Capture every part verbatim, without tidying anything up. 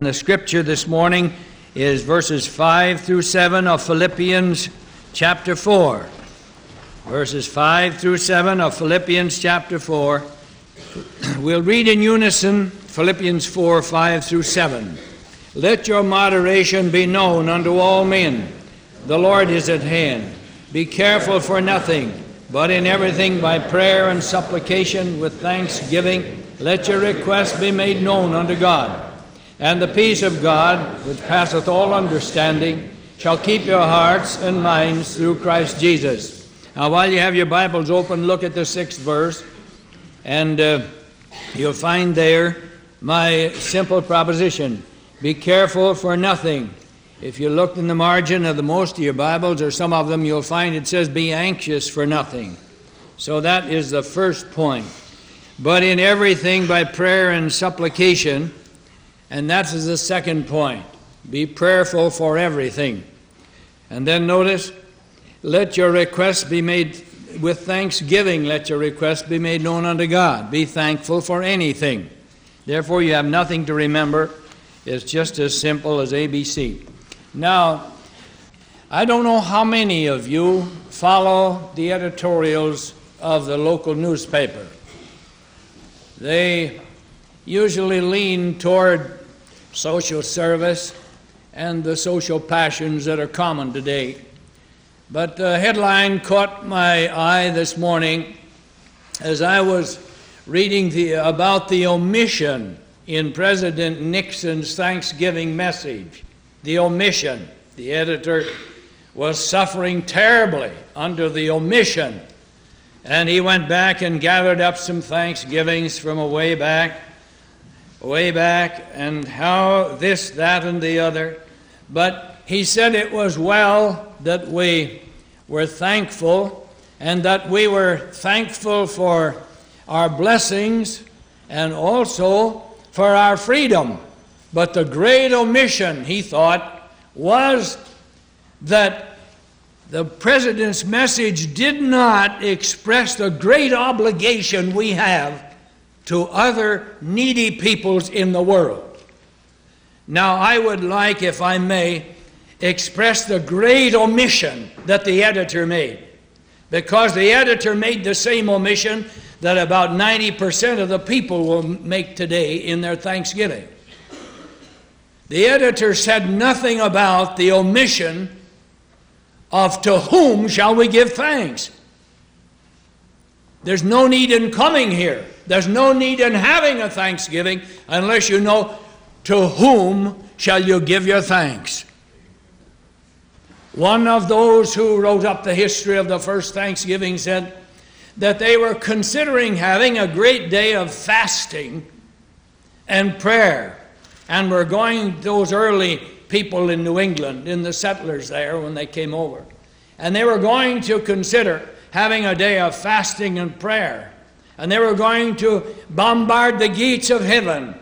The scripture this morning is verses five through seven of Philippians chapter four. Verses five through seven of Philippians chapter four. We'll read in unison Philippians four, five through seven. Let your moderation be known unto all men. The Lord is at hand. Be careful for nothing, but in everything by prayer and supplication with thanksgiving, let your requests be made known unto God. And the peace of God, which passeth all understanding, shall keep your hearts and minds through Christ Jesus. Now, while you have your Bibles open, look at the sixth verse, and uh, you'll find there my simple proposition. Be careful for nothing. If you look in the margin of the most of your Bibles, or some of them, you'll find it says, be anxious for nothing. So that is the first point. But in everything by prayer and supplication. And that is the second point. Be prayerful for everything. And then notice, let your requests be made with thanksgiving. Let your requests be made known unto God. Be thankful for anything. Therefore, you have nothing to remember. It's just as simple as A B C. Now, I don't know how many of you follow the editorials of the local newspaper. They usually lean toward social service and the social passions that are common today. But the headline caught my eye this morning as I was reading the, about the omission in President Nixon's Thanksgiving message. The omission. The editor was suffering terribly under the omission. And he went back and gathered up some Thanksgivings from a way back. way back, and how this, that, and the other. But he said it was well that we were thankful, and that we were thankful for our blessings and also for our freedom. But the great omission, he thought, was that the president's message did not express the great obligation we have to other needy peoples in the world. Now, I would like, if I may, express the great omission that the editor made, because the editor made the same omission that about ninety percent of the people will make today in their Thanksgiving. The editor said nothing about the omission of to whom shall we give thanks. There's no need in coming here. There's no need in having a Thanksgiving unless you know to whom shall you give your thanks. One of those who wrote up the history of the first Thanksgiving said that they were considering having a great day of fasting and prayer. And were going, those early people in New England, in the settlers there when they came over, and they were going to consider having a day of fasting and prayer. And they were going to bombard the gates of heaven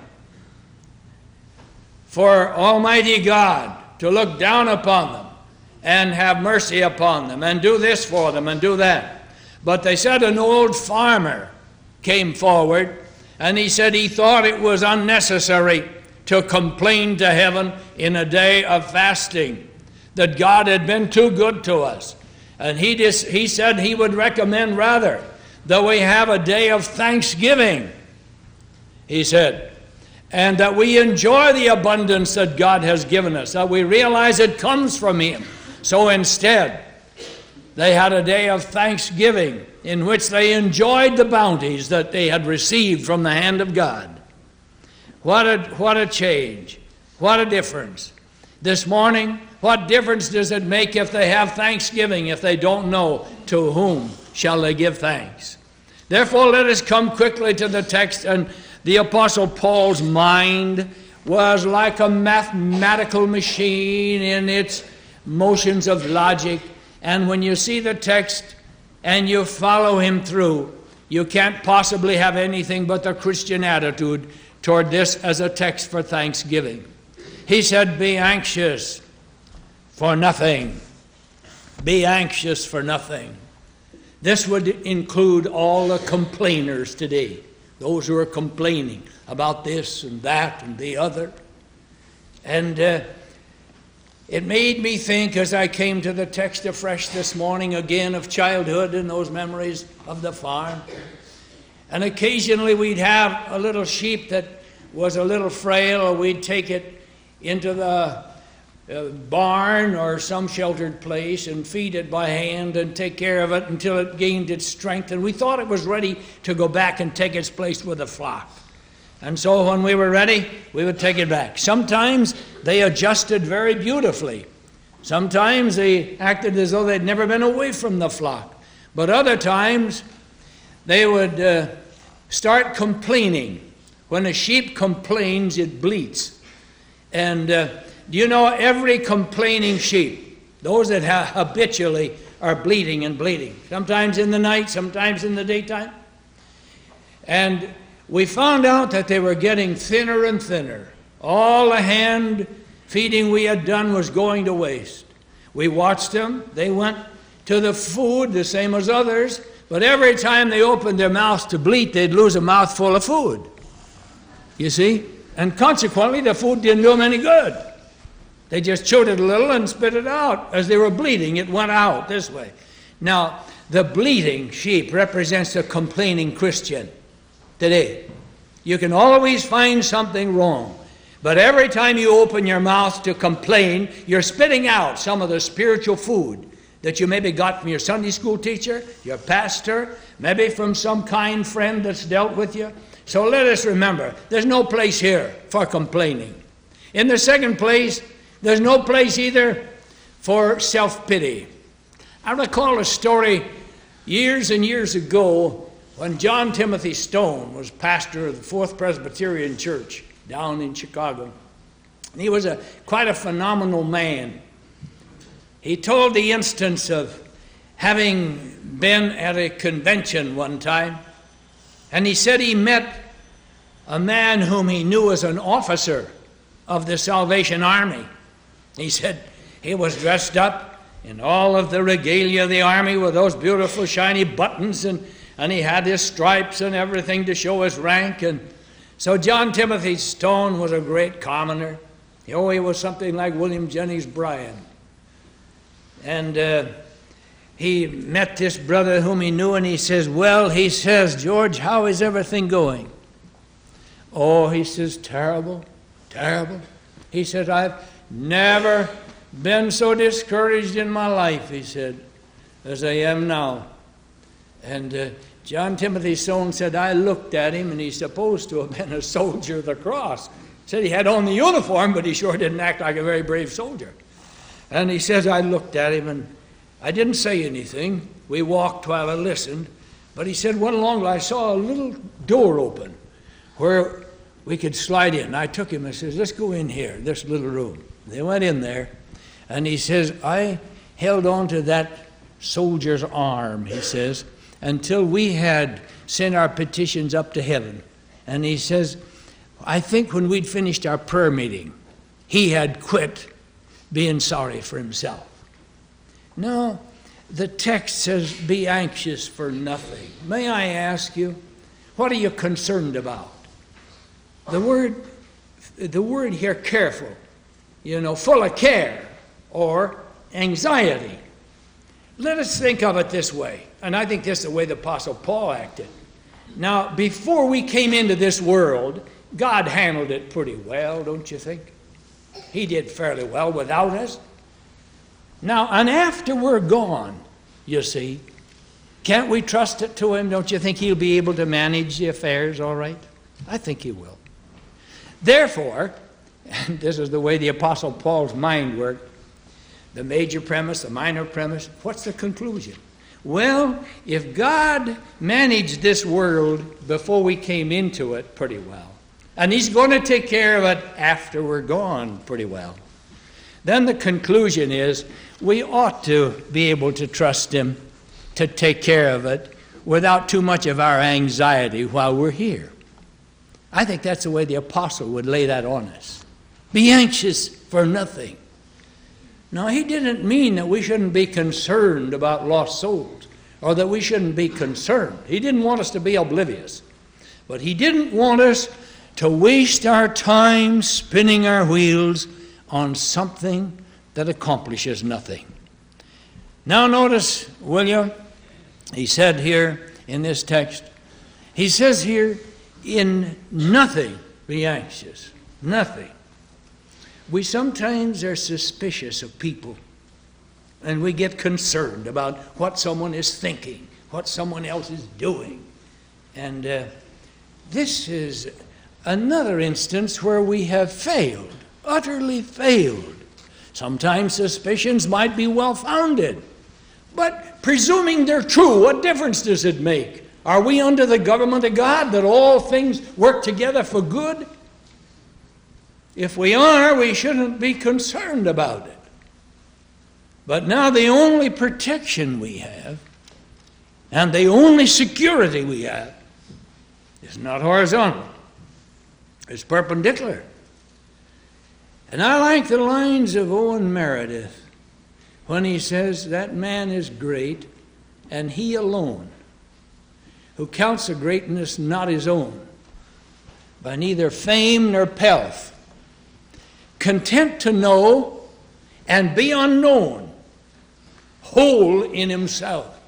for Almighty God to look down upon them and have mercy upon them and do this for them and do that. But they said an old farmer came forward, and he said he thought it was unnecessary to complain to heaven in a day of fasting, that God had been too good to us. And he just, he said he would recommend rather that we have a day of thanksgiving, he said, and that we enjoy the abundance that God has given us, that we realize it comes from Him. So instead, they had a day of thanksgiving in which they enjoyed the bounties that they had received from the hand of God. What a, what a change. What a difference. This morning, what difference does it make if they have thanksgiving if they don't know to whom shall they give thanks? Therefore, let us come quickly to the text. And the Apostle Paul's mind was like a mathematical machine in its motions of logic. And when you see the text and you follow him through, you can't possibly have anything but the Christian attitude toward this as a text for thanksgiving. He said, be anxious for nothing. Be anxious for nothing. This would include all the complainers today, those who are complaining about this and that and the other. And uh, it made me think, as I came to the text afresh this morning again, of childhood and those memories of the farm. And occasionally we'd have a little sheep that was a little frail, or we'd take it into the uh, barn or some sheltered place and feed it by hand and take care of it until it gained its strength. And we thought it was ready to go back and take its place with the flock. And so when we were ready, we would take it back. Sometimes they adjusted very beautifully. Sometimes they acted as though they'd never been away from the flock. But other times they would uh, start complaining. When a sheep complains, it bleats. And uh, do you know, every complaining sheep, those that ha- habitually are bleating and bleating, sometimes in the night, sometimes in the daytime. And we found out that they were getting thinner and thinner. All the hand feeding we had done was going to waste. We watched them. They went to the food the same as others, but every time they opened their mouths to bleat, they'd lose a mouthful of food. You see? And consequently, the food didn't do them any good. They just chewed it a little and spit it out. As they were bleating, it went out this way. Now, the bleating sheep represents a complaining Christian today. You can always find something wrong. But every time you open your mouth to complain, you're spitting out some of the spiritual food that you maybe got from your Sunday school teacher, your pastor, maybe from some kind friend that's dealt with you. So let us remember, there's no place here for complaining. In the second place, there's no place either for self-pity. I recall a story years and years ago when John Timothy Stone was pastor of the Fourth Presbyterian Church down in Chicago. And he was a quite a phenomenal man. He told the instance of having been at a convention one time, and he said he met a man whom he knew as an officer of the Salvation Army. He said he was dressed up in all of the regalia of the army with those beautiful shiny buttons, and, and he had his stripes and everything to show his rank. And so John Timothy Stone was a great commoner. Oh, he was something like William Jennings Bryan. And uh, he met this brother whom he knew, and he says, well, he says, George, how is everything going? Oh, he says, terrible, terrible. He said, I've never been so discouraged in my life, he said, as I am now. And uh, John Timothy Stone said, I looked at him, and he's supposed to have been a soldier of the cross. Said he had on the uniform, but he sure didn't act like a very brave soldier. And he says, I looked at him, and I didn't say anything. We walked while I listened. But he said, went along, I saw a little door open where we could slide in. I took him and says, let's go in here, this little room. They went in there, and he says, I held on to that soldier's arm, he says, until we had sent our petitions up to heaven. And he says, I think when we'd finished our prayer meeting, he had quit being sorry for himself. No, the text says, be anxious for nothing. May I ask you, what are you concerned about? The word, the word here, careful, you know, full of care or anxiety. Let us think of it this way, and I think this is the way the Apostle Paul acted. Now, before we came into this world, God handled it pretty well, don't you think? He did fairly well without us. Now, and after we're gone, you see, can't we trust it to him? Don't you think he'll be able to manage the affairs all right? I think he will. Therefore, and this is the way the Apostle Paul's mind worked, the major premise, the minor premise, what's the conclusion? Well, if God managed this world before we came into it pretty well, and he's going to take care of it after we're gone pretty well, then the conclusion is we ought to be able to trust him to take care of it without too much of our anxiety while we're here. I think that's the way the apostle would lay that on us. Be anxious for nothing. Now, he didn't mean that we shouldn't be concerned about lost souls or that we shouldn't be concerned. He didn't want us to be oblivious. But he didn't want us to waste our time spinning our wheels on something that accomplishes nothing. Now notice, will you? He said here in this text, he says here, in nothing be anxious. Nothing. We sometimes are suspicious of people, and we get concerned about what someone is thinking, what someone else is doing. And uh, this is another instance where we have failed, utterly failed. Sometimes suspicions might be well-founded, but presuming they're true, what difference does it make? Are we under the government of God that all things work together for good? If we are, we shouldn't be concerned about it. But now the only protection we have and the only security we have is not horizontal. It's perpendicular. And I like the lines of Owen Meredith when he says that man is great and he alone, who counts a greatness not his own, by neither fame nor pelf, content to know and be unknown, whole in himself.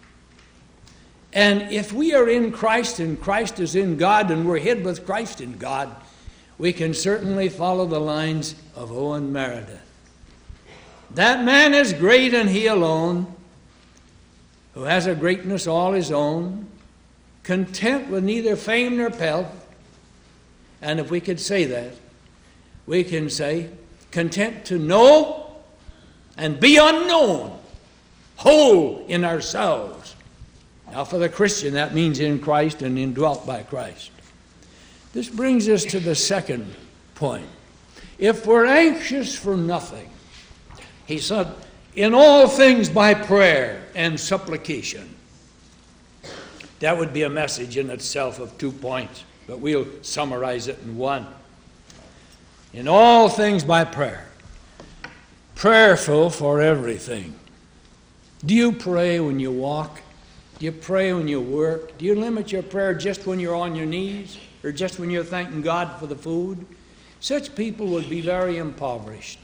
And if we are in Christ and Christ is in God and we're hid with Christ in God, we can certainly follow the lines of Owen Meredith. That man is great and he alone, who has a greatness all his own, content with neither fame nor pelf. And if we could say that, we can say, content to know and be unknown, whole in ourselves. Now for the Christian, that means in Christ and indwelt by Christ. This brings us to the second point. If we're anxious for nothing, he said, in all things by prayer and supplication. That would be a message in itself of two points, but we'll summarize it in one. In all things by prayer. Prayerful for everything. Do you pray when you walk? Do you pray when you work? Do you limit your prayer just when you're on your knees or just when you're thanking God for the food? Such people would be very impoverished.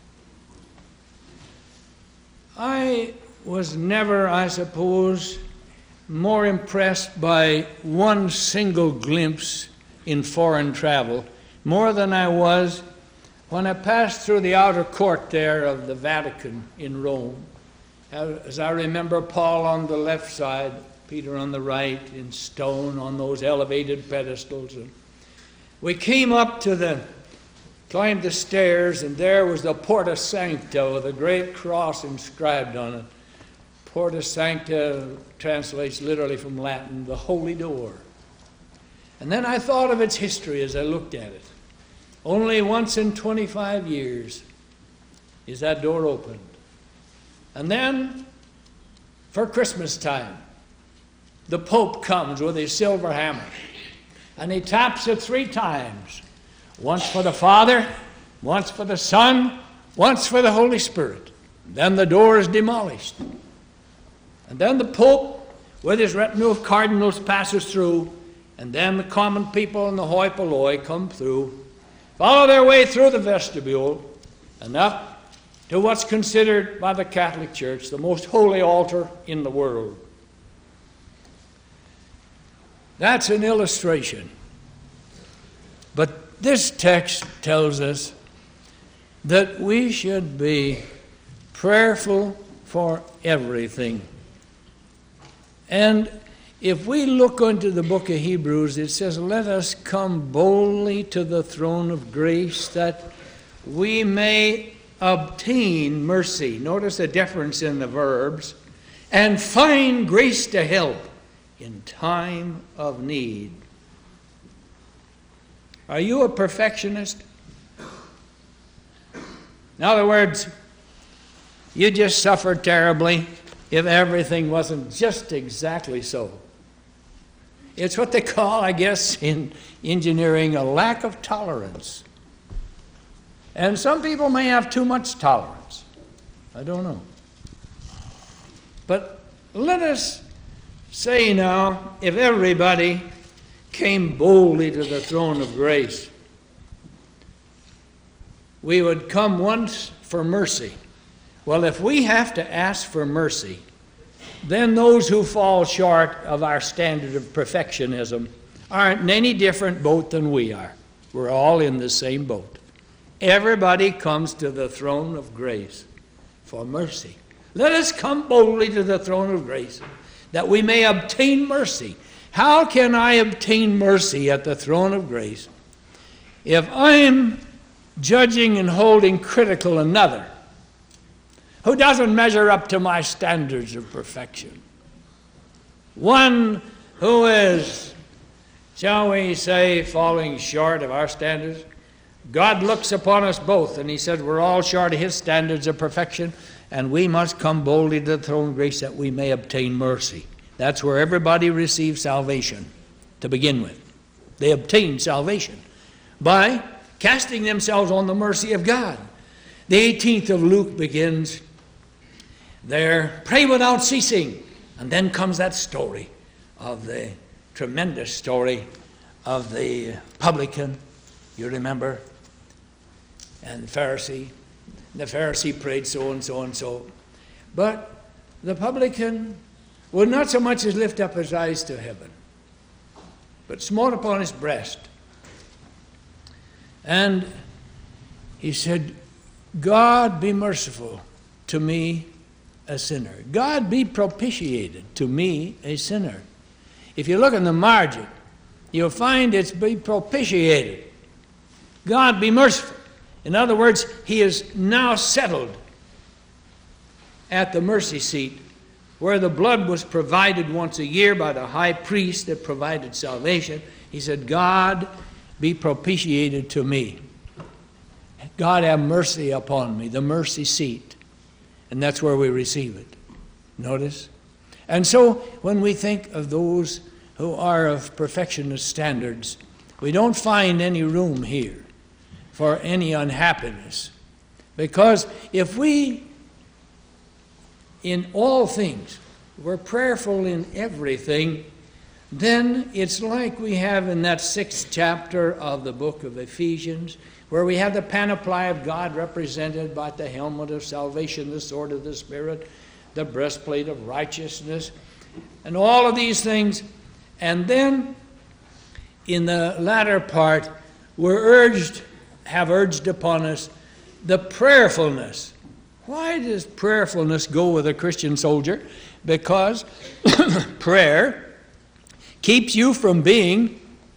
I was never, I suppose, more impressed by one single glimpse in foreign travel, more than I was when I passed through the outer court there of the Vatican in Rome. As I remember, Paul on the left side, Peter on the right, in stone on those elevated pedestals. And we came up to the, climbed the stairs, and there was the Porta Sancta with a great cross inscribed on it. Porta Sancta translates literally from Latin, the holy door. And then I thought of its history as I looked at it. Only once in twenty-five years is that door opened. And then, for Christmas time, the Pope comes with his silver hammer, and he taps it three times. Once for the Father, once for the Son, once for the Holy Spirit. Then the door is demolished. And then the Pope, with his retinue of cardinals, passes through, and then the common people and the hoi polloi come through, follow their way through the vestibule, and up to what's considered by the Catholic Church the most holy altar in the world. That's an illustration. But this text tells us that we should be prayerful for everything. And if we look into the book of Hebrews, it says, let us come boldly to the throne of grace that we may obtain mercy. Notice the difference in the verbs. And find grace to help in time of need. Are you a perfectionist? In other words, you just suffer terribly if everything wasn't just exactly so. It's what they call, I guess, in engineering, a lack of tolerance. And some people may have too much tolerance. I don't know. But let us say now, if everybody came boldly to the throne of grace, we would come once for mercy. Well, if we have to ask for mercy, then those who fall short of our standard of perfectionism aren't in any different boat than we are. We're all in the same boat. Everybody comes to the throne of grace for mercy. Let us come boldly to the throne of grace that we may obtain mercy. How can I obtain mercy at the throne of grace if I'm judging and holding critical another who doesn't measure up to my standards of perfection? One who is, shall we say, falling short of our standards. God looks upon us both, and he said we're all short of his standards of perfection, and we must come boldly to the throne of grace that we may obtain mercy. That's where everybody receives salvation to begin with. They obtain salvation by casting themselves on the mercy of God. The eighteenth of Luke begins there, pray without ceasing. And then comes that story of the tremendous story of the publican, you remember, and the Pharisee. The Pharisee prayed so and so and so. But the publican would not so much as lift up his eyes to heaven, but smote upon his breast. And he said, God be merciful to me, a sinner. God be propitiated to me, a sinner. If you look in the margin, you'll find it's be propitiated. God be merciful. In other words, he is now settled at the mercy seat where the blood was provided once a year by the high priest that provided salvation. He said, God be propitiated to me. God have mercy upon me, the mercy seat. And that's where we receive it. Notice? And so when we think of those who are of perfectionist standards, we don't find any room here for any unhappiness. Because if we, in all things, we're prayerful in everything, then it's like we have in that sixth chapter of the book of Ephesians, where we have the panoply of God represented by the helmet of salvation, the sword of the Spirit, the breastplate of righteousness, and all of these things. And then in the latter part, we're urged, have urged upon us the prayerfulness. Why does prayerfulness go with a Christian soldier? Because prayer keeps you from being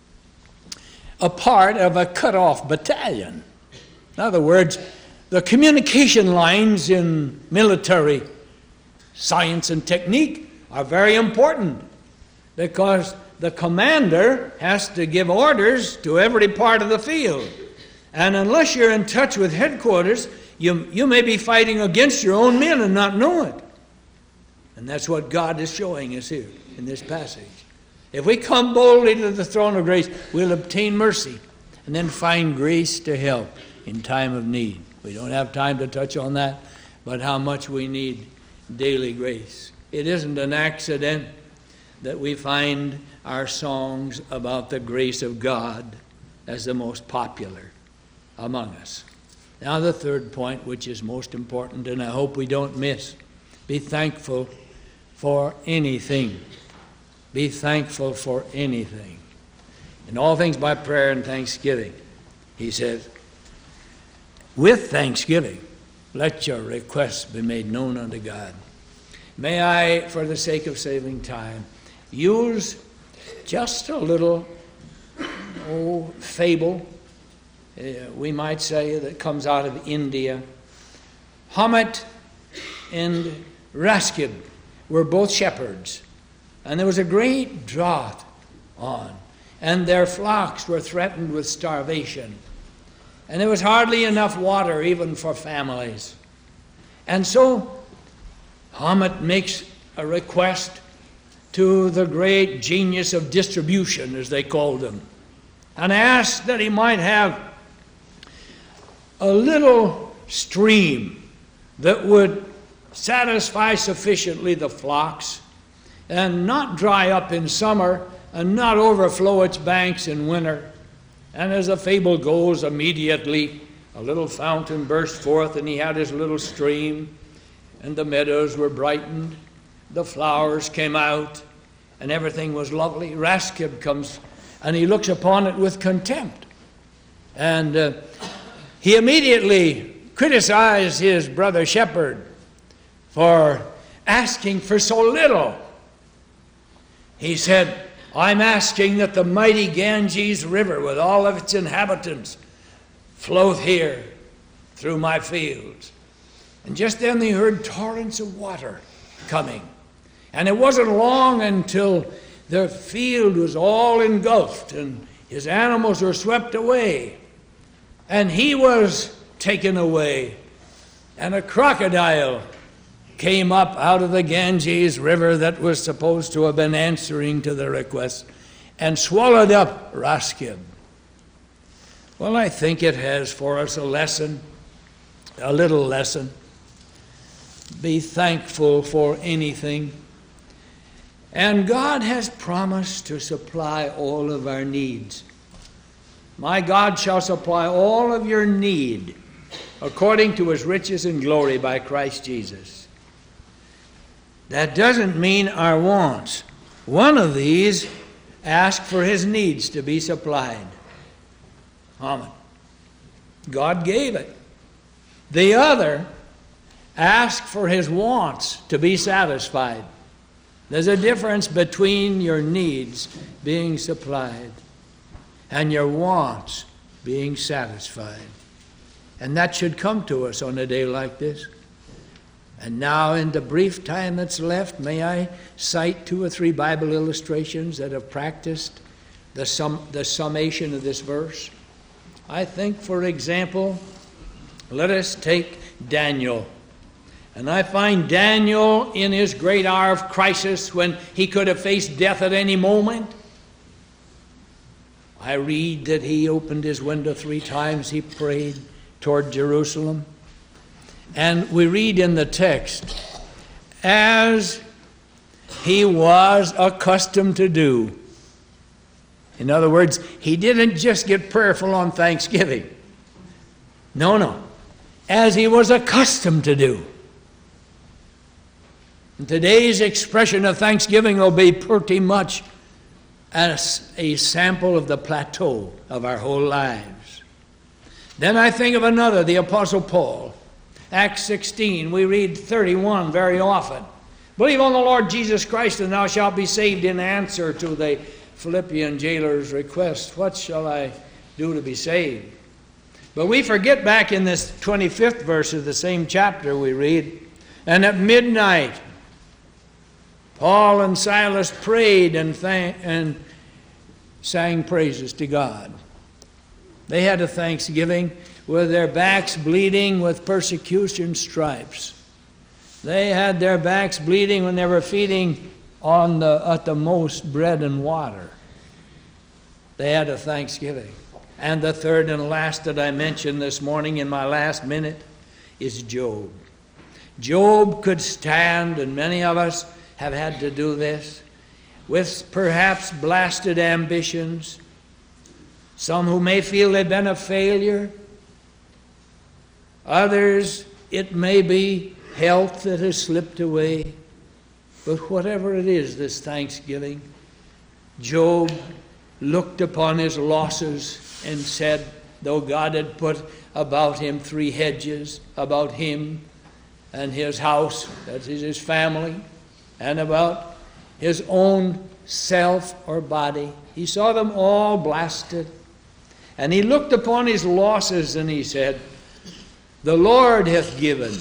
a part of a cut-off battalion. In other words, the communication lines in military science and technique are very important because the commander has to give orders to every part of the field. And unless you're in touch with headquarters, you, you may be fighting against your own men and not know it. And that's what God is showing us here in this passage. If we come boldly to the throne of grace, we'll obtain mercy and then find grace to help in time of need. We don't have time to touch on that, but how much we need daily grace. It isn't an accident that we find our songs about the grace of God as the most popular among us. Now the third point, which is most important, and I hope we don't miss, be thankful for anything. Be thankful for anything. In all things by prayer and thanksgiving, he says, with thanksgiving, let your requests be made known unto God. May I, for the sake of saving time, use just a little oh, fable, uh, we might say, that comes out of India. Hamet and Raskib were both shepherds, and there was a great drought on, and their flocks were threatened with starvation, and there was hardly enough water even for families. And so Hamet makes a request to the great genius of distribution, as they called him, and asked that he might have a little stream that would satisfy sufficiently the flocks and not dry up in summer, and not overflow its banks in winter. And as the fable goes, immediately a little fountain burst forth, and he had his little stream, and the meadows were brightened, the flowers came out, and everything was lovely. Raskib comes, and he looks upon it with contempt. And uh, he immediately criticized his brother shepherd for asking for so little. He said, I'm asking that the mighty Ganges River with all of its inhabitants flow here through my fields. And just then they heard torrents of water coming. And it wasn't long until the field was all engulfed and his animals were swept away. And he was taken away. And a crocodile came up out of the Ganges River that was supposed to have been answering to the request and swallowed up Raskib. Well, I think it has for us a lesson, a little lesson. Be thankful for anything. And God has promised to supply all of our needs. My God shall supply all of your need according to his riches and glory by Christ Jesus. That doesn't mean our wants. One of these asked for his needs to be supplied. Amen. God gave it. The other asked for his wants to be satisfied. There's a difference between your needs being supplied and your wants being satisfied. And that should come to us on a day like this. And now, in the brief time that's left, may I cite two or three Bible illustrations that have practiced the, sum, the summation of this verse. I think, for example, let us take Daniel. And I find Daniel in his great hour of crisis when he could have faced death at any moment. I read that he opened his window three times, he prayed toward Jerusalem. And we read in the text, as he was accustomed to do. In other words, he didn't just get prayerful on Thanksgiving. No, no. As he was accustomed to do. And today's expression of thanksgiving will be pretty much as a sample of the plateau of our whole lives. Then I think of another, the Apostle Paul. Acts sixteen, we read thirty-one very often. Believe on the Lord Jesus Christ and thou shalt be saved, in answer to the Philippian jailer's request. What shall I do to be saved? But we forget back in this twenty-fifth verse of the same chapter we read, and at midnight Paul and Silas prayed and, thank, and sang praises to God. They had a thanksgiving with their backs bleeding with persecution stripes. They had their backs bleeding when they were feeding on the, at the most, bread and water. They had a thanksgiving. And the third and last that I mentioned this morning in my last minute is Job. Job could stand, and many of us have had to do this, with perhaps blasted ambitions, some who may feel they've been a failure, others it may be health that has slipped away. But whatever it is this Thanksgiving, Job looked upon his losses and said, though God had put about him three hedges, about him and his house, that is his family, and about his own self or body, he saw them all blasted. And he looked upon his losses and he said, the Lord hath given,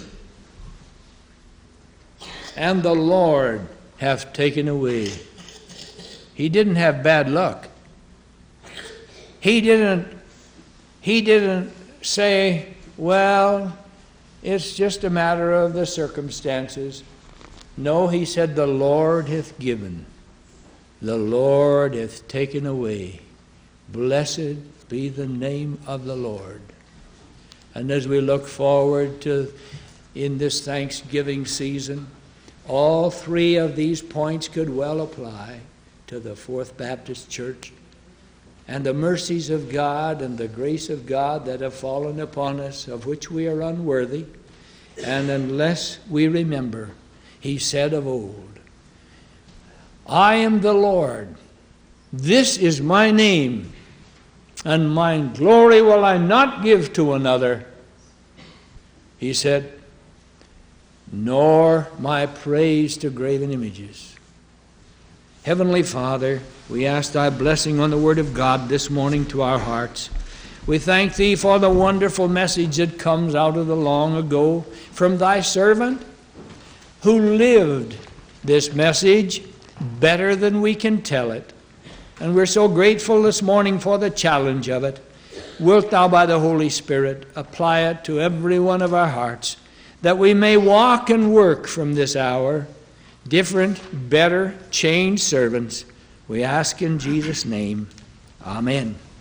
and the Lord hath taken away. He didn't have bad luck. He didn't, he didn't say, well, it's just a matter of the circumstances. No, he said, the Lord hath given, the Lord hath taken away. Blessed be the name of the Lord. And as we look forward to, in this Thanksgiving season, all three of these points could well apply to the Fourth Baptist Church, and the mercies of God and the grace of God that have fallen upon us, of which we are unworthy. And unless we remember, he said of old, I am the Lord, this is my name, and my glory will I not give to another. He said, nor my praise to graven images. Heavenly Father, we ask thy blessing on the word of God this morning to our hearts. We thank thee for the wonderful message that comes out of the long ago from thy servant, who lived this message better than we can tell it. And we're so grateful this morning for the challenge of it. Wilt thou by the Holy Spirit apply it to every one of our hearts, that we may walk and work from this hour different, better, changed servants. We ask in Jesus' name. Amen.